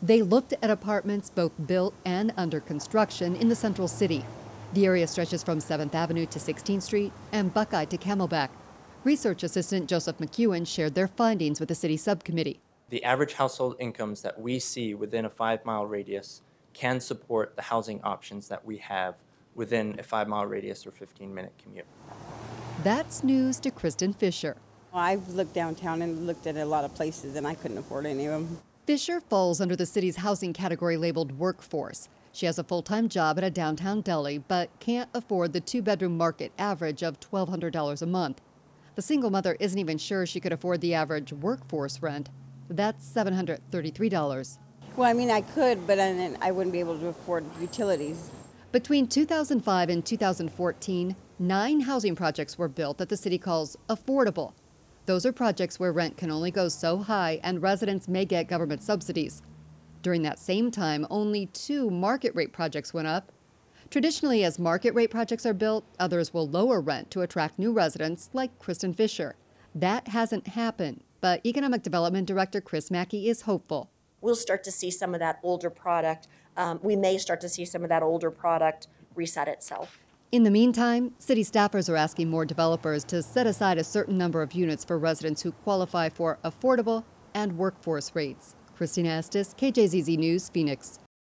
They looked at apartments both built and under construction in the central city. The area stretches from 7th Avenue to 16th Street and Buckeye to Camelback. Research assistant Joseph McEwen shared their findings with the city subcommittee. The average household incomes that we see within a 5-mile radius can support the housing options that we have within a 5-mile radius or 15-minute commute. That's news to Kristen Fisher. I've looked downtown and looked at a lot of places, and I couldn't afford any of them. Fisher falls under the city's housing category labeled workforce. She has a full-time job at a downtown deli, but can't afford the 2-bedroom market average of $1,200 a month. The single mother isn't even sure she could afford the average workforce rent. That's $733. Well, I mean, I could, but I wouldn't be able to afford utilities. Between 2005 and 2014, 9 housing projects were built that the city calls affordable. Those are projects where rent can only go so high and residents may get government subsidies. During that same time, only 2 market rate projects went up. Traditionally, as market rate projects are built, others will lower rent to attract new residents like Kristen Fisher. That hasn't happened, but Economic Development Director Chris Mackey is hopeful. We'll start to see some of that older product. We may start to see some of that older product reset itself. In the meantime, city staffers are asking more developers to set aside a certain number of units for residents who qualify for affordable and workforce rates. Christina Estes, KJZZ News, Phoenix.